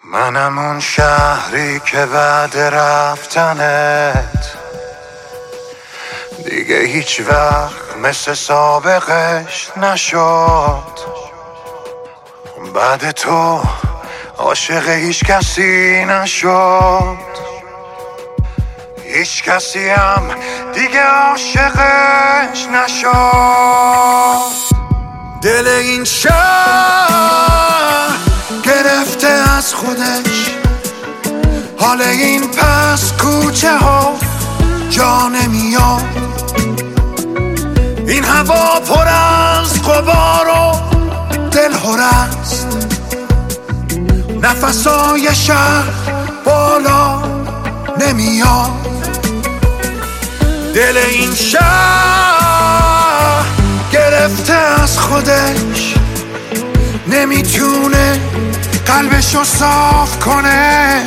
منم اون شهری که بعد رفتنت دیگه هیچ وقت مثل سابقش نشد. بعد تو عاشق هیچ کسی نشد، هیچ کسی هم دیگه عاشقش نشد. دل این شهر گرفته از خودش، حال این پس کوچه ها جا نمیاد. این هوا پر از غبار و دل هر است، نفسای شهر بالا نمیاد. دل این شهر گرفته از خودش، نمیتونه قلبشو صاف کنه.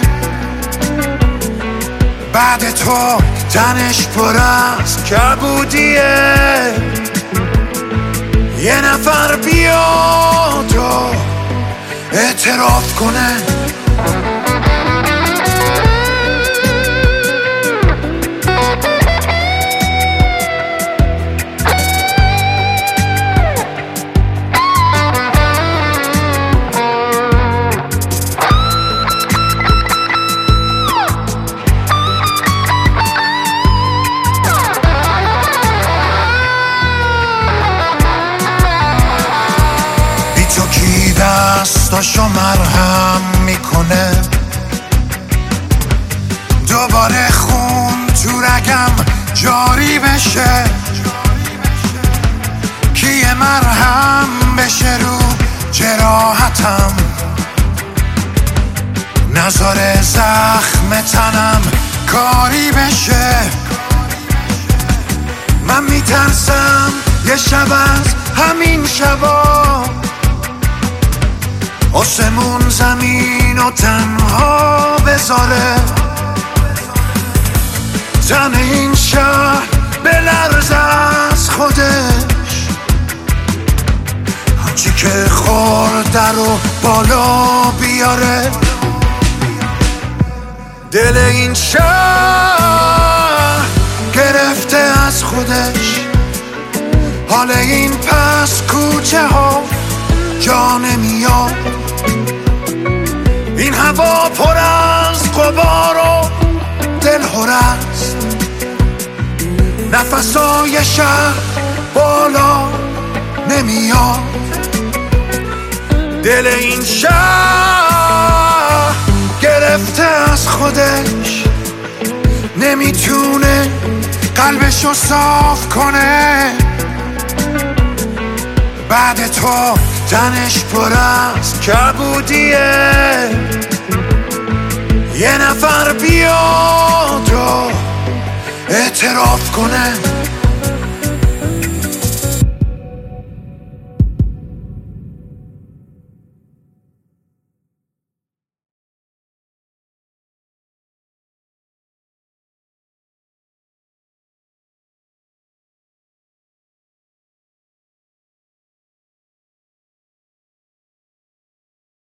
بعد تو تنش پر از کبودیه، یه نفر بیاد و اعتراف کنه. دستاشو مرهم میکنه، دوباره خون تو رگم جاری بشه. که یه مرهم بشه رو جراحتم، نذاره زخم تنم کاری بشه. من میترسم یه شب از همین شبا آسمون زمین و تنها بذاره. تن این شهر بلرزه از خودش، هرچی که خورده رو بالا بیاره. دل این شهر گرفته از خودش، حال این پس کوچه ها جا نمیاد. این هوا پر از غبار و دل هر است، نفسای شهر بالا نمیاد. دل این شهر گرفته از خودش، نمیتونه قلبشو صاف کنه. بعد تو تنش پر از کبودیه، یه نفر بیاد و اعتراف کنه.